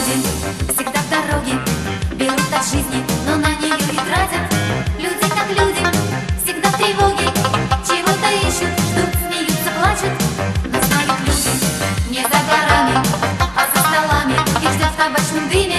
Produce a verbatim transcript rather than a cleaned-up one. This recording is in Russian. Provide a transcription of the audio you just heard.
люди всегда в дороге берут от жизни, но на нее и тратят. Люди как люди, всегда в тревоге, чего-то ищут, ждут, смеются, плачут. Но знают люди, не за горами, а за столами их ждет в табачном дыме